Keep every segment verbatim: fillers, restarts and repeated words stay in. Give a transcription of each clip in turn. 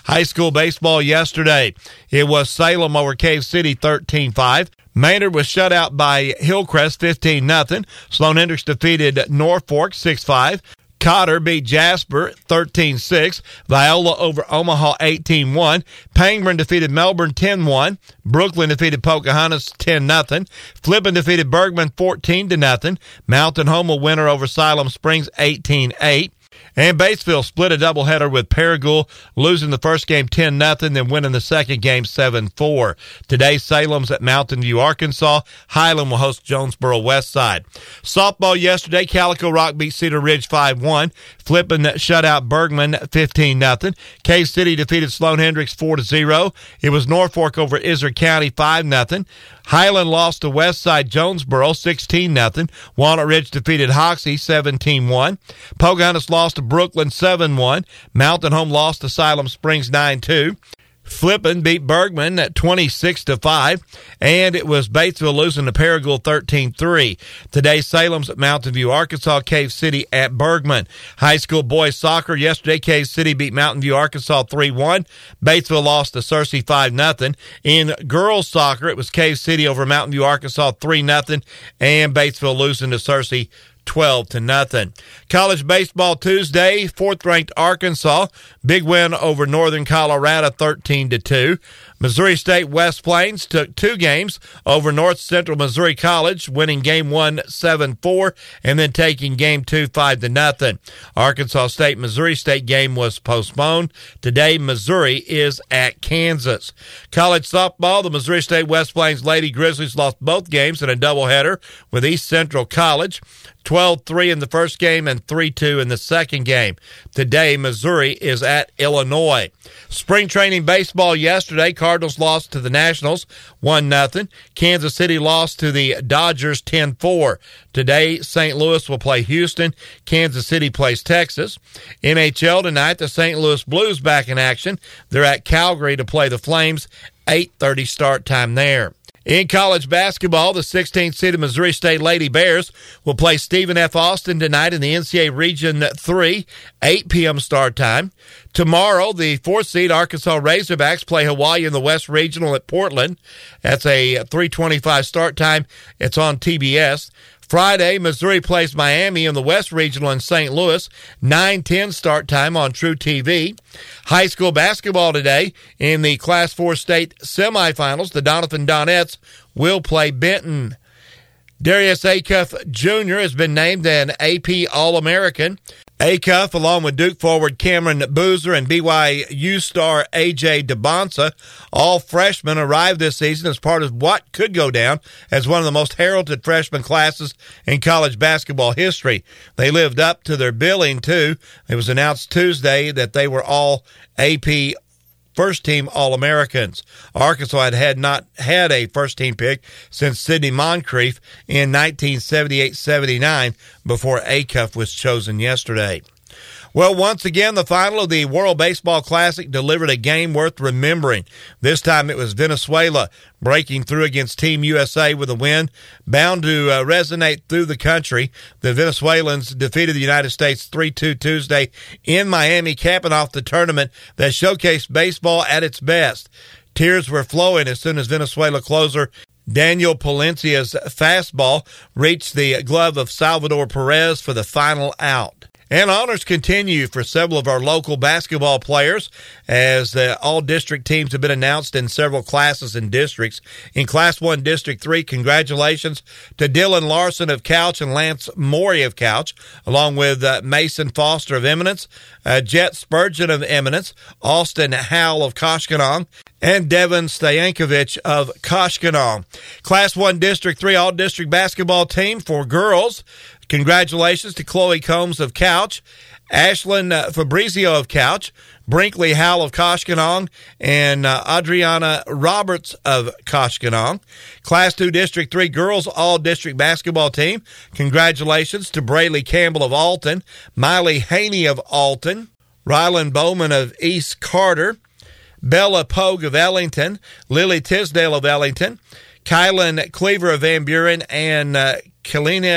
High school baseball yesterday, it was Salem over Cave City thirteen five. Maynard was shut out by Hillcrest fifteen nothing. Sloan Hendricks defeated Norfolk six five. Cotter beat Jasper thirteen six. Viola over Omaha eighteen one. Pangburn defeated Melbourne ten one. Brooklyn defeated Pocahontas ten nothing. Flippin defeated Bergman fourteen to nothing. Mountain Home a winner over Siloam Springs eighteen eight. And Batesville split a doubleheader with Paragould, losing the first game ten nothing, then winning the second game seven four. Today, Salem's at Mountain View, Arkansas. Highland will host Jonesboro Westside. Softball yesterday, Calico Rock beat Cedar Ridge five one. Flippin shut out Bergman fifteen nothing. Cave City defeated Sloan Hendricks four to zero. It was Norfolk over Izard County five nothing. Highland lost to Westside Jonesboro sixteen nothing. Walnut Ridge defeated Hoxie seventeen one. Pocahontas lost to Brooklyn seven one. Mountain Home lost to Siloam Springs nine two. Flippin beat Bergman at twenty-six to five, and it was Batesville losing to Paragould thirteen three. Today, Salem's at Mountain View, Arkansas, Cave City at Bergman. High school boys soccer yesterday, Cave City beat Mountain View, Arkansas three one. Batesville lost to Searcy five nothing. In girls soccer, it was Cave City over Mountain View, Arkansas three nothing, and Batesville losing to Searcy twelve to nothing. College baseball Tuesday, fourth-ranked Arkansas, big win over Northern Colorado thirteen to two. Missouri State West Plains took two games over North Central Missouri College, winning game one seven four and then taking game two five to nothing. Arkansas State Missouri State game was postponed. Today, Missouri is at Kansas. College softball, the Missouri State West Plains Lady Grizzlies lost both games in a doubleheader with East Central College. twelve three in the first game and three two in the second game. Today, Missouri is at Illinois. Spring training baseball yesterday, Cardinals lost to the Nationals one nothing. Kansas City lost to the Dodgers ten four. Today, Saint Louis will play Houston. Kansas City plays Texas. N H L tonight, the Saint Louis Blues back in action. They're at Calgary to play the Flames. eight thirty start time there. In college basketball, the sixteenth seeded Missouri State Lady Bears will play Stephen F. Austin tonight in the N C A A Region three, eight p.m. start time. Tomorrow, the fourth seed Arkansas Razorbacks play Hawaii in the West Regional at Portland. That's a three twenty-five start time. It's on T B S. Friday, Missouri plays Miami in the West Regional in Saint Louis, nine ten start time on True T V. High school basketball today in the Class four state semifinals. The Doniphan Donettes will play Benton. Darius Acuff Junior has been named an A P All-American. Acuff, along with Duke forward Cameron Boozer and B Y U star A J DeBonsa, all freshmen, arrived this season as part of what could go down as one of the most heralded freshman classes in college basketball history. They lived up to their billing, too. It was announced Tuesday that they were all A P first-team All-Americans. Arkansas had, had not had a first-team pick since Sidney Moncrief in nineteen seventy-eight seventy-nine before Acuff was chosen yesterday. Well, once again, the final of the World Baseball Classic delivered a game worth remembering. This time it was Venezuela breaking through against Team U S A with a win, bound to uh, resonate through the country. The Venezuelans defeated the United States three two Tuesday in Miami, capping off the tournament that showcased baseball at its best. Tears were flowing as soon as Venezuela closer Daniel Palencia's fastball reached the glove of Salvador Perez for the final out. And honors continue for several of our local basketball players as uh, all district teams have been announced in several classes and districts. In Class one, District three, congratulations to Dylan Larson of Couch and Lance Morey of Couch, along with uh, Mason Foster of Eminence, uh, Jet Spurgeon of Eminence, Austin Howell of Koshkonong, and Devin Stayankovich of Koshkonong. Class one, District three, all-district basketball team for girls. Congratulations to Chloe Combs of Couch, Ashlyn uh, Fabrizio of Couch, Brinkley Howell of Koshkonong, and uh, Adriana Roberts of Koshkonong. Class two District three girls all-district basketball team. Congratulations to Braylee Campbell of Alton, Miley Haney of Alton, Rylan Bowman of East Carter, Bella Pogue of Ellington, Lily Tisdale of Ellington, Kylan Cleaver of Van Buren, and uh, Kalina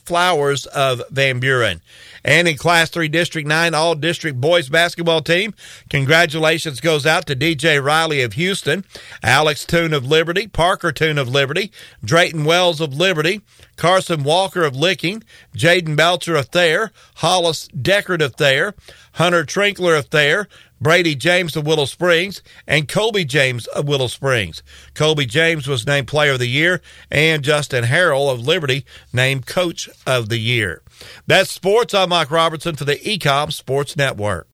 Flowers of Van Buren. And in Class three District nine All-District Boys Basketball Team, congratulations goes out to D J Riley of Houston, Alex Toone of Liberty, Parker Toone of Liberty, Drayton Wells of Liberty, Carson Walker of Licking, Jaden Belcher of Thayer, Hollis Deckard of Thayer, Hunter Trinkler of Thayer, Brady James of Willow Springs, and Colby James of Willow Springs. Colby James was named Player of the Year, and Justin Harrell of Liberty named Coach of the Year. That's sports. I'm Mike Robertson for the E C O M Sports Network.